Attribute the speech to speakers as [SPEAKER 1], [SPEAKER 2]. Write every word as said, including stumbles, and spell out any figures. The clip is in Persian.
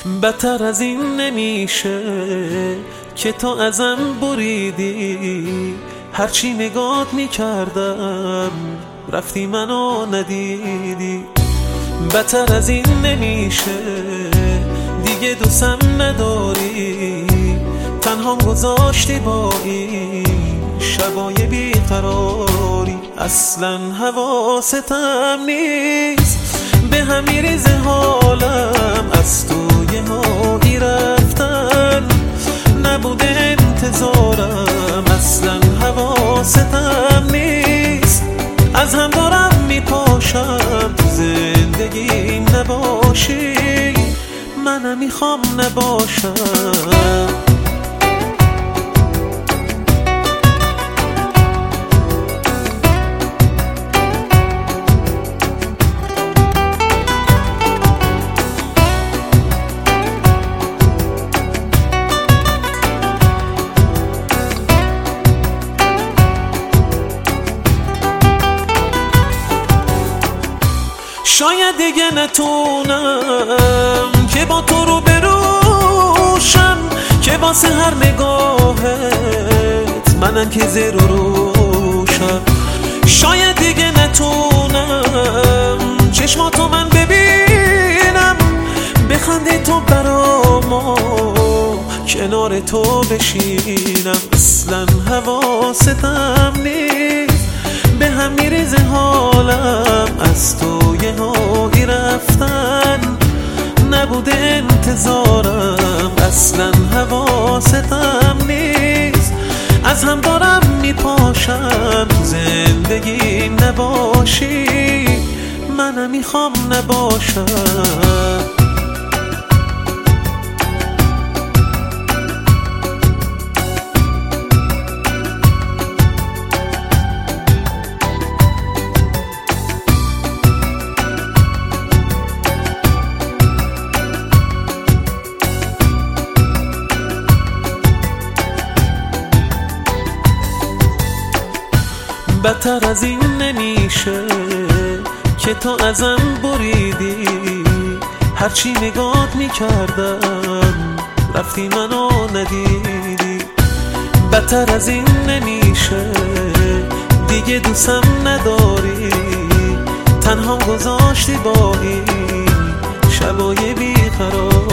[SPEAKER 1] بدتر از این نمیشه که تو ازم بریدی. هرچی نگات میکردم رفتی منو ندیدی. بدتر از این نمیشه دیگه دوستم نداری. تنها گذاشتی با این شبای بیقراری. اصلا حواستم نیست به هم میریزه حالم. از تو یه هایی رفتن نبوده انتظارم. اصلا حواستم نیست از هم دارم میپاشم. تو زندگیم نباشی منم میخوام نباشم. شاید دیگه نتونم که با تو رو بروشم، که واسه هر نگاهت منم که زیر و روشم. شاید دیگه نتونم چشماتو من ببینم، بخندی تو برامو کنار تو بشینم. اصلا حواستم نیست به هم میریزه حالم. از تو یه هایی رفتن نبوده انتظارم. اصلا حواستم نیست از هم دارم میپاشم. تو زندگیم نباشی منم میخوام نباشم. بدتر از این نمیشه که تو ازم بریدی. هرچی نگات میکردم رفتی منو ندیدی. بدتر از این نمیشه دیگه دوستم نداری. تنها گذاشتی با این شبای بیقرار.